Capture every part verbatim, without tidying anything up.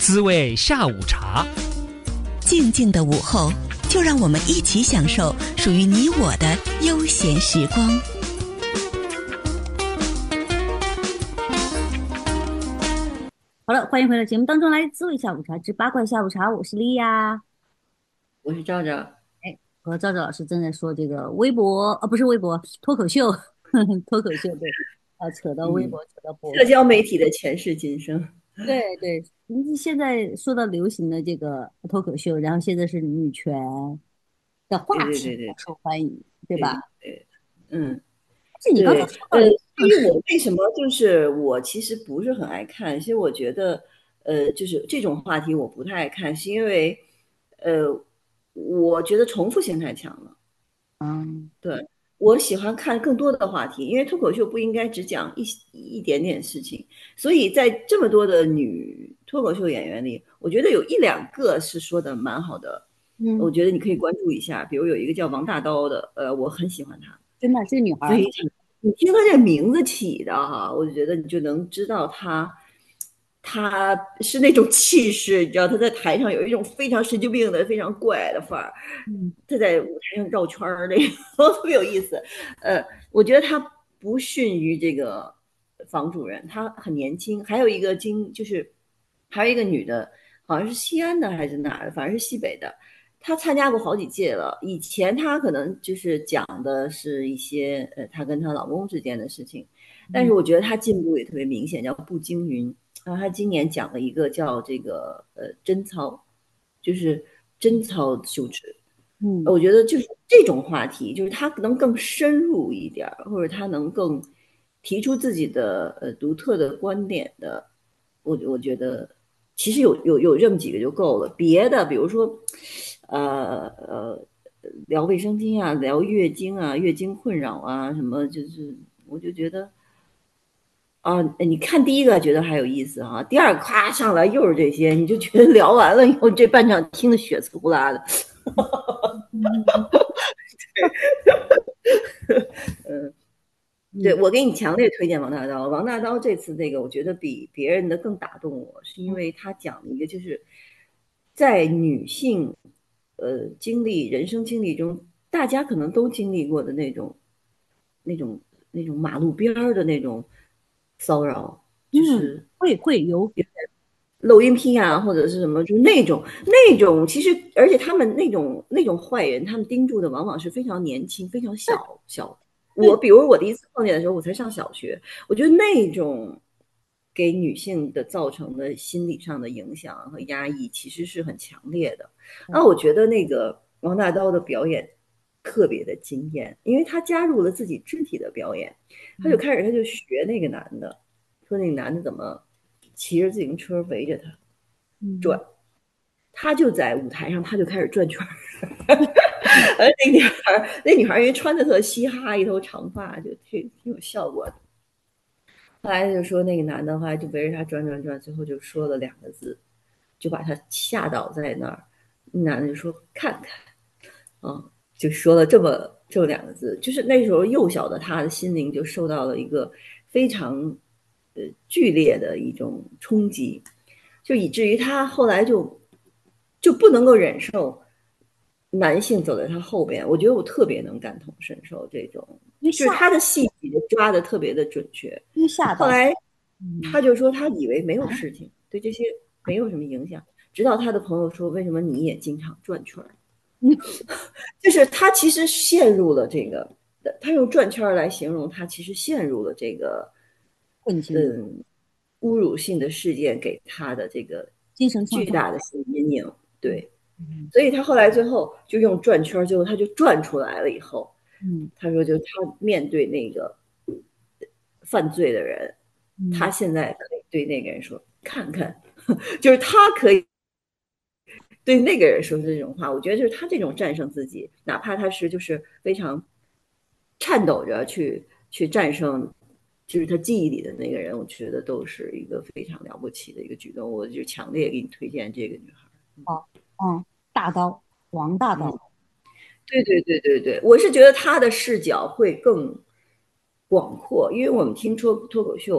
滋味下午茶。 静静的午后，就让我们一起享受属于你我的悠闲时光。 好了，欢迎回到节目当中来，滋味下午茶之八卦下午茶，我是莉亚， 我是赵赵。 哎，和赵赵老师正在说这个微博，呃、啊，不是微博，脱口秀，呵呵脱口秀，对，啊，扯到微博，嗯、扯到博， 社交媒体的前世今生。 对对，现在说到流行的这个脱口秀，然后现在是女权的话题不受欢迎， 对, 对, 对, 对吧？ 对, 对，嗯， 是你刚才说到呃，至于我为什么就是我其实不是很爱看，其实我觉得，呃，就是这种话题我不太爱看，是因为，呃，我觉得重复性太强了。 嗯， 对。我喜欢看更多的话题，因为脱口秀不应该只讲一一点点事情，所以在这么多的女脱口秀演员里，我觉得有一两个是说的蛮好的，嗯，我觉得你可以关注一下，比如有一个叫王大刀的，呃，我很喜欢她， 真的，这个女孩非常，你听她这名字起的哈，我就觉得你就能知道她。他是那种气势，你知道他在台上有一种非常神经病的、非常怪的范儿。嗯，他在舞台上绕圈儿，那个特别有意思。呃，我觉得他不逊于这个房主任，他很年轻。还有一个经就是还有一个女的，好像是西安的还是哪儿的，反正是西北的。她参加过好几届了。以前她可能就是讲的是一些呃她跟她老公之间的事情，但是我觉得她进步也特别明显，叫步惊云。然后他今年讲了一个叫这个呃贞操，就是贞操羞耻。嗯，我觉得就是这种话题，就是他能更深入一点，或者他能更提出自己的呃独特的观点的，我我觉得其实有有有这么几个就够了。别的比如说呃呃聊卫生巾啊，聊月经啊，月经困扰啊什么，就是我就觉得。啊，你看第一个觉得还有意思哈、啊，第二个夸上来又是这些，你就觉得聊完了以后，这半场听得血丝呼啦的。嗯，对，我给你强烈推荐王大刀。王大刀这次这个，我觉得比别人的更打动我，是因为他讲了一个就是在女性呃经历人生经历中，大家可能都经历过的那种那种那种马路边儿的那种。骚扰就是、 嗯、会会有录音批啊，或者是什么，就那种那种，其实而且他们那种那种坏人，他们盯住的往往是非常年轻、非常小小。我比如我第一次碰见的时候，我才上小学，我觉得那种给女性的造成的心理上的影响和压抑，其实是很强烈的。那我觉得那个王大刀的表演特别的惊艳，因为他加入了自己肢体的表演。他就开始，他就学那个男的，说那个男的怎么骑着自行车围着他转，他就在舞台上，他就开始转圈儿。而那女孩，那女孩因为穿的特嘻哈，一头长发，就挺挺有效果的。后来就说那个男的话就围着他转转转，最后就说了两个字，就把他吓倒在那儿。那男的就说看看，嗯，就说了这么。这两个字，就是那时候幼小的他的心灵就受到了一个非常呃剧烈的一种冲击，就以至于他后来就就不能够忍受男性走在他后边。我觉得我特别能感同身受这种，就是他的细节抓的特别的准确。后来他就说他以为没有事情，对这些没有什么影响，直到他的朋友说为什么你也经常转圈儿。就是他其实陷入了这个，他用转圈来形容他其实陷入了这个，嗯，侮辱性的事件给他的这个巨大的心理阴影。对，所以他后来最后就用转圈，最后他就转出来了以后，嗯，他说就他面对那个犯罪的人，嗯、他现在可以对那个人说看看，就是他可以。对那个人说的这种话，我觉得就是他这种战胜自己，哪怕他是就是非常颤抖着去去战胜，就是他记忆里的那个人，我觉得都是一个非常了不起的一个举动。我就强烈给你推荐这个女孩。 好，嗯，大刀，王大刀。 嗯、对对对对对，我是觉得他的视角会更广阔，因为我们听脱脱口秀，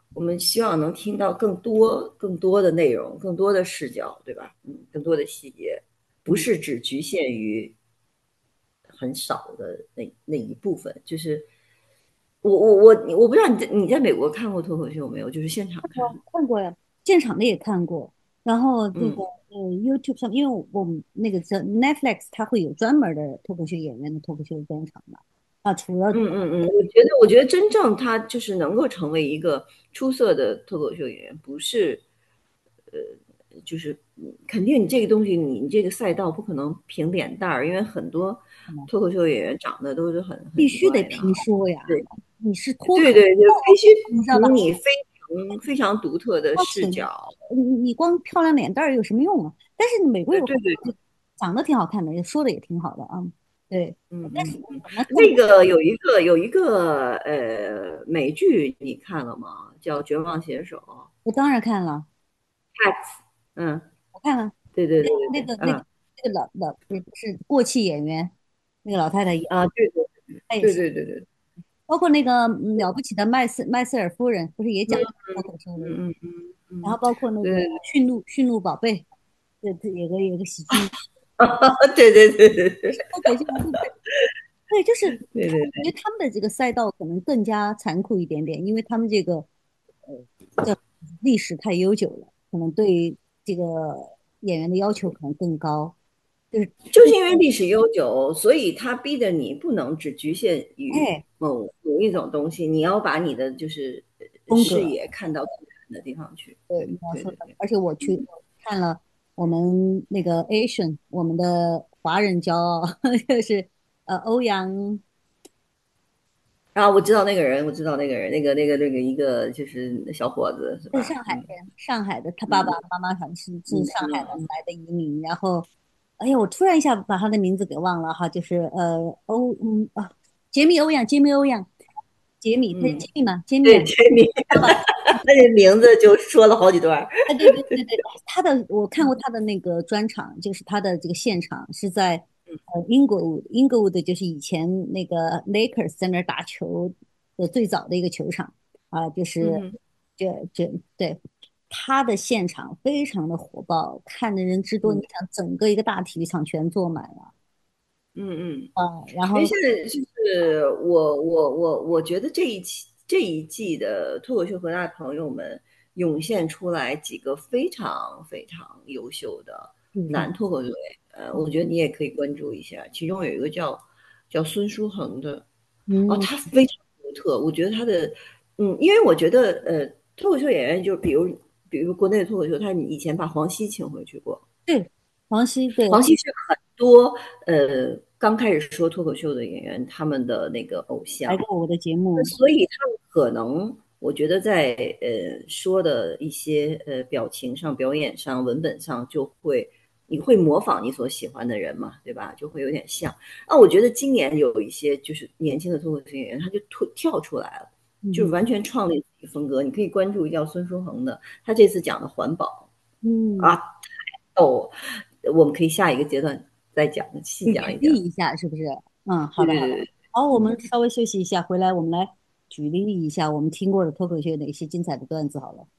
我们希望能听到更多、更多的内容，更多的视角，对吧？嗯，更多的细节，不嗯， 是只局限于很少的那那一部分。就是我我我我不知道你在你在美国看过脱口秀没有？就是现场看。 看过呀，现场的也看过。然后这嗯个呃，YouTube 上，因为我们那个在 Netflix 它会有专门的脱口秀演员的脱口秀专场嘛。啊，除了嗯嗯嗯，我觉得我觉得真正他就是能够成为一个出色的脱口秀演员，不是就是肯定你这个东西，你你这个赛道不可能凭脸蛋儿，因为很多脱口秀演员长得都是很很必须得帅的哈。 评说呀， 对你是脱口对对，就必须你知道吧？ 凭你非常非常独特的邀请视角。 你，你光漂亮脸蛋儿有什么用啊？但是美国对有很对对， 多长得挺好看的，说的也挺好的啊。对， 嗯但是嗯嗯， 怎么看那个有一个有一个呃美剧你看了吗？叫《绝望写手》 我当然看了， ，Cats。嗯， 我看了对对对对对， 那个那个嗯那个老老不是是过气演员，那个老太太演， 啊，对对对她也是， 对对对。 包括那个嗯了不起的麦瑟麦瑟尔夫人，不是也讲脱口秀的？ 嗯嗯嗯嗯， 然后包括那个对驯鹿驯鹿宝贝，这这有个有个喜剧， 对对对对对脱口秀对不对？对，就是他们， 对对对， 我觉得他们的这个赛道可能更加残酷一点点，因为他们这个呃叫历史太悠久了，可能对这个演员的要求可能更高。就是就是因为历史悠久，所以他逼得你不能只局限于哎， 某某一种东西，你要把你的就是呃风格， 视野看到更远的地方去。 对对你要说的， 对对对。 而且我去看了我们那个 Asian，我们的华人骄傲，就是呃欧阳然后我知道那个人，我知道那个人，那个那个那个一个就是小伙子是是吧？嗯上海人，上海的，他爸爸嗯妈妈好像是是嗯上海的嗯来的移民，然后，哎呀，我突然一下把他的名字给忘了哈，就是呃欧嗯啊，杰米欧阳，杰米欧阳，杰米，他是嗯， 杰米嘛，杰米啊， 对，杰米，他这名字就说了好几段儿。 哎，对对对对，他的我看过他的那个专场，就是他的这个现场是在呃英国 n 英国 w 就是以前那个 Lakers 在那儿打球的最早的一个球场啊，就是嗯这这对他的现场非常的火爆，看的人之多，你嗯想整个一个大体育场全坐满了嗯嗯。 啊，然因为后现在就是我我我我觉得这一期这一季的脱口秀和大朋友们涌现出来几个非常非常优秀的比如说男脱口秀演员，呃，我觉得你也可以关注一下。其中有一个叫叫孙书恒的，哦， 嗯， 他非常独特，我觉得他的，嗯，因为我觉得呃，脱口秀演员就比如比如国内的脱口秀，他以前把黄西请回去过。 对，黄西对黄西是很多呃刚开始说脱口秀的演员他们的那个偶像， 来过我的节目， 所以他们可能我觉得在呃说的一些呃表情上、表演上、文本上就会你会模仿你所喜欢的人嘛，对吧？就会有点像。啊，我觉得今年有一些就是年轻的脱口秀演员，他就突跳出来了，就是嗯完全创立自己风格。你可以关注一叫孙书恒的，他这次讲的环保嗯。 啊，哦，我们可以下一个阶段再讲，细可以讲一讲。 举例一下，是不是？嗯，好的，好的。 对对对， 好，我们嗯。 稍微休息一下，回来我们来举例一下我们听过的脱口秀有哪些精彩的段子好了。